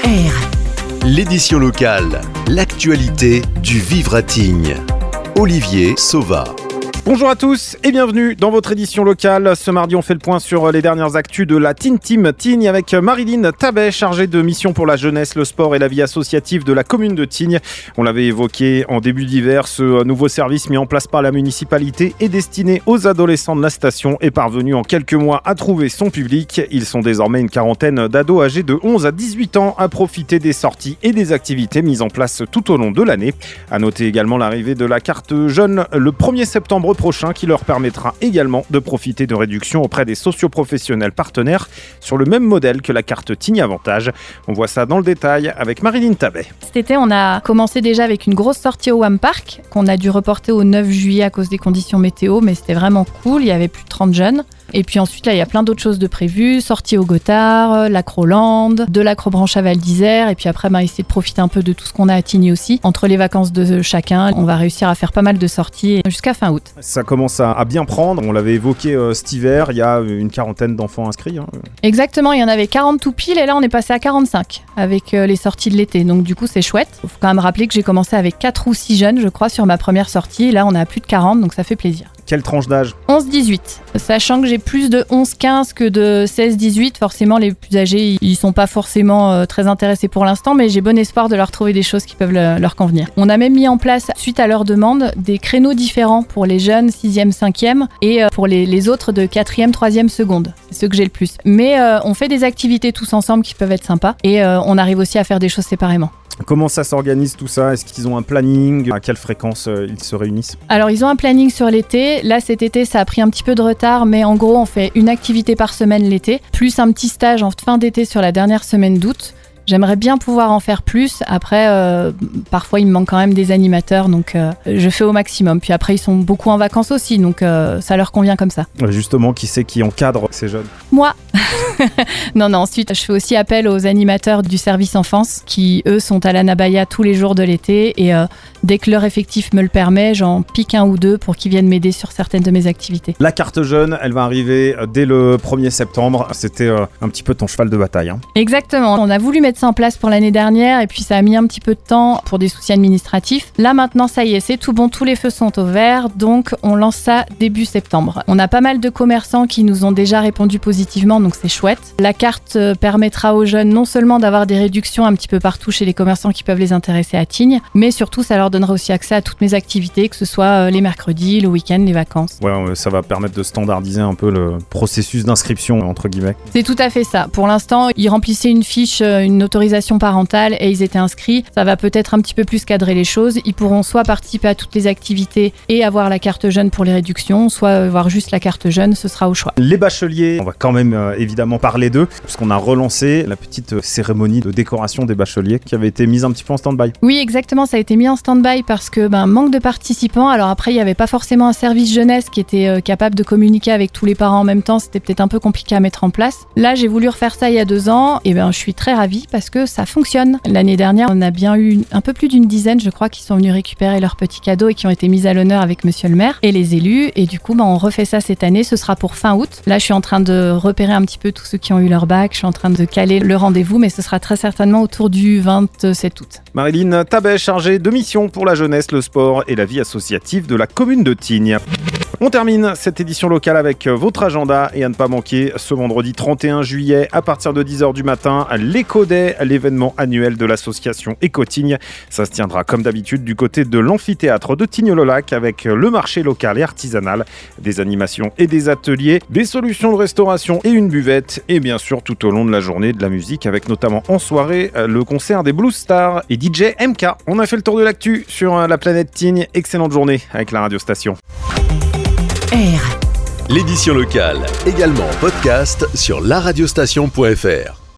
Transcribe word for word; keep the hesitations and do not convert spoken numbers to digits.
R. L'édition locale, l'actualité du vivre à Tignes. Olivier Sauva. Bonjour à tous et bienvenue dans votre édition locale. Ce mardi, on fait le point sur les dernières actus de la Teen Team Tignes avec Marilyn Tabet, chargée de mission pour la jeunesse, le sport et la vie associative de la commune de Tignes. On l'avait évoqué en début d'hiver, ce nouveau service mis en place par la municipalité est destiné aux adolescents de la station et parvenu en quelques mois à trouver son public. Ils sont désormais une quarantaine d'ados âgés de onze à dix-huit ans à profiter des sorties et des activités mises en place tout au long de l'année. À noter également l'arrivée de la carte jeune le premier septembre prochain qui leur permettra également de profiter de réductions auprès des socioprofessionnels partenaires sur le même modèle que la carte Tignes Avantage. On voit ça dans le détail avec Marilyn Tabet. Cet été, on a commencé déjà avec une grosse sortie au Wham Park qu'on a dû reporter au neuf juillet à cause des conditions météo, mais c'était vraiment cool, il y avait plus de trente jeunes. Et puis ensuite, là, il y a plein d'autres choses de prévues. Sortie au Gothard, l'Acroland, de l'Acrobranche à Val d'Isère. Et puis après, bah, essayer de profiter un peu de tout ce qu'on a à Tignes aussi. Entre les vacances de chacun, on va réussir à faire pas mal de sorties jusqu'à fin août. Ça commence à, à bien prendre. On l'avait évoqué euh, cet hiver. Il y a une quarantaine d'enfants inscrits. Hein. Exactement, il y en avait quarante tout pile. Et là, on est passé à quarante-cinq avec euh, les sorties de l'été. Donc du coup, c'est chouette. Il faut quand même rappeler que j'ai commencé avec quatre ou six jeunes, je crois, sur ma première sortie. Et là, on est à plus de quarante, donc ça fait plaisir. Quelle tranche d'âge ? onze dix-huit. Sachant que j'ai plus de onze quinze que de seize dix-huit, forcément les plus âgés, ils sont pas forcément euh, très intéressés pour l'instant, mais j'ai bon espoir de leur trouver des choses qui peuvent le, leur convenir. On a même mis en place, suite à leur demande, des créneaux différents pour les jeunes sixième, cinquième et euh, pour les, les autres de quatrième, troisième, seconde. C'est ceux que j'ai le plus. Mais euh, on fait des activités tous ensemble qui peuvent être sympas et euh, on arrive aussi à faire des choses séparément. Comment ça s'organise tout ça ? Est-ce qu'ils ont un planning ? À quelle fréquence euh, ils se réunissent ? Alors ils ont un planning sur l'été. Là cet été ça a pris un petit peu de retard, mais en gros on fait une activité par semaine l'été, plus un petit stage en fin d'été sur la dernière semaine d'août. J'aimerais bien pouvoir en faire plus. Après, euh, parfois, il me manque quand même des animateurs, donc euh, je fais au maximum. Puis après, ils sont beaucoup en vacances aussi, donc euh, ça leur convient comme ça. Justement, qui c'est qui encadre ces jeunes ? Moi. Non, non, ensuite, je fais aussi appel aux animateurs du service enfance, qui, eux, sont à l'Anabaya tous les jours de l'été. Et euh, dès que leur effectif me le permet, j'en pique un ou deux pour qu'ils viennent m'aider sur certaines de mes activités. La carte jeune, elle va arriver dès le premier septembre. C'était euh, un petit peu ton cheval de bataille. Hein. Exactement. On a voulu mettre ça en place pour l'année dernière et puis ça a mis un petit peu de temps pour des soucis administratifs. Là maintenant ça y est, c'est tout bon, tous les feux sont au vert, donc on lance ça début septembre. On a pas mal de commerçants qui nous ont déjà répondu positivement, donc c'est chouette. La carte permettra aux jeunes non seulement d'avoir des réductions un petit peu partout chez les commerçants qui peuvent les intéresser à Tignes, mais surtout ça leur donnera aussi accès à toutes mes activités, que ce soit les mercredis, le week-end, les vacances. Ouais, ça va permettre de standardiser un peu le processus d'inscription entre guillemets. C'est tout à fait ça. Pour l'instant, ils remplissaient une fiche, une autorisation parentale et ils étaient inscrits. Ça va peut-être un petit peu plus cadrer les choses. Ils pourront soit participer à toutes les activités et avoir la carte jeune pour les réductions, soit avoir juste la carte jeune, ce sera au choix. Les bacheliers, on va quand même euh, évidemment parler d'eux, puisqu'on a relancé la petite euh, cérémonie de décoration des bacheliers qui avait été mise un petit peu en stand-by. Oui, exactement, ça a été mis en stand-by parce que ben, manque de participants. Alors après, il n'y avait pas forcément un service jeunesse qui était euh, capable de communiquer avec tous les parents en même temps. C'était peut-être un peu compliqué à mettre en place. Là, j'ai voulu refaire ça il y a deux ans et ben, je suis très ravie parce que ça fonctionne. L'année dernière, on a bien eu un peu plus d'une dizaine, je crois, qui sont venus récupérer leurs petits cadeaux et qui ont été mis à l'honneur avec monsieur le maire et les élus. Et du coup, bah, on refait ça cette année. Ce sera pour fin août. Là, je suis en train de repérer un petit peu tous ceux qui ont eu leur bac. Je suis en train de caler le rendez-vous, mais ce sera très certainement autour du vingt-sept août. Marilyn Tabet, chargée de mission pour la jeunesse, le sport et la vie associative de la commune de Tignes. On termine cette édition locale avec votre agenda et à ne pas manquer ce vendredi trente et un juillet à partir de dix heures du matin, l'Éco-Day, l'événement annuel de l'association Éco-Tignes. Ça se tiendra comme d'habitude du côté de l'amphithéâtre de Tignes-le-Lac avec le marché local et artisanal, des animations et des ateliers, des solutions de restauration et une buvette et bien sûr tout au long de la journée de la musique avec notamment en soirée le concert des Blues Stars et D J M K. On a fait le tour de l'actu sur la planète Tignes. Excellente journée avec la radiostation. R. L'édition locale, également en podcast sur la radiostation point f r.